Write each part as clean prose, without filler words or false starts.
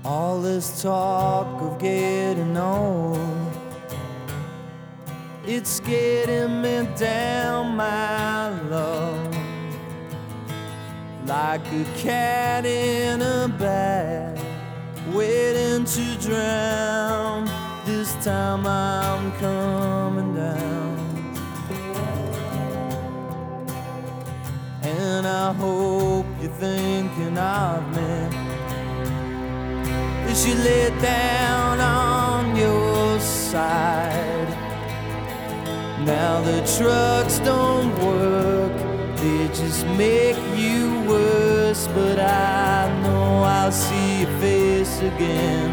All this talk of getting old, it's getting me down, my love, like a cat in a bag, waiting to drown. This time I'm coming down, and I hope you're thinking of me as you lay down on your side. Now the trucks don't work, they just make you worse, but I know I'll see your face again.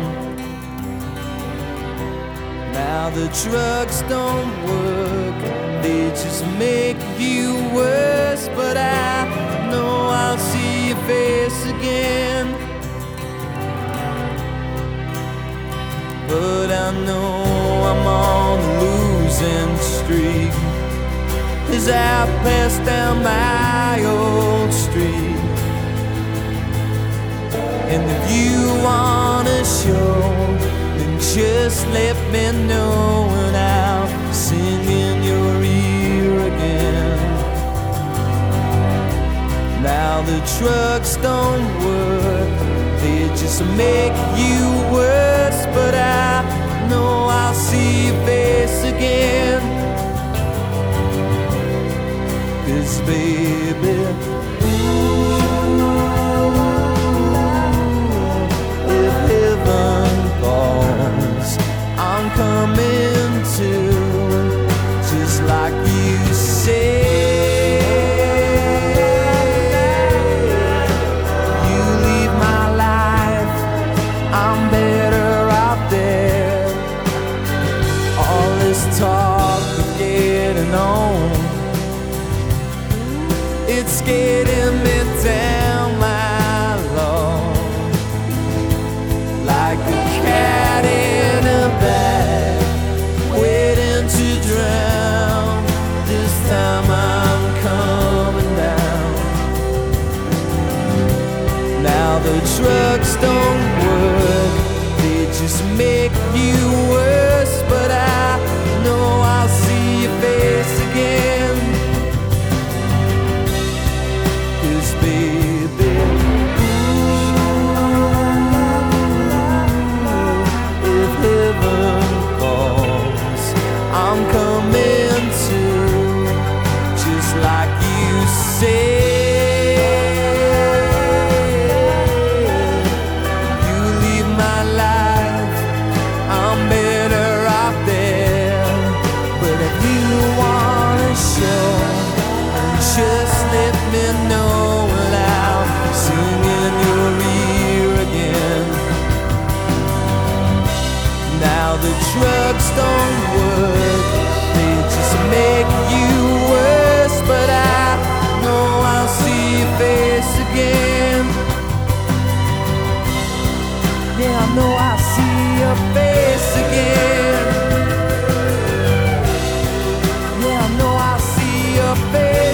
Now the trucks don't work, they just make you worse, but I know I'll see your face again. But I know I'm on a losing streak as I pass down my old street. And if you wanna show, then just let me know, and I'll sing in your ear again. Now the trucks don't work, they just make you worse, but I know I'll see your face again. 'Cause baby, if heaven calls, I'm coming too, just like you say. Talk of getting on, it's getting me down, my love, like a cat in a bag, waiting to drown. This time I'm coming down. Now the trucks don't work, they just make you worse, but I know I'll see your face again. 'Cause baby, if heaven calls, I'm coming too, just like you say. You leave my life, I'm better off there. But if you wanna show, just let me know, and I'll sing in your ear again. Now the trucks don't work, they just make you worse, but I know I'll see your face again. Yeah, I know I'll see your face again. Yeah, I know I'll see your face.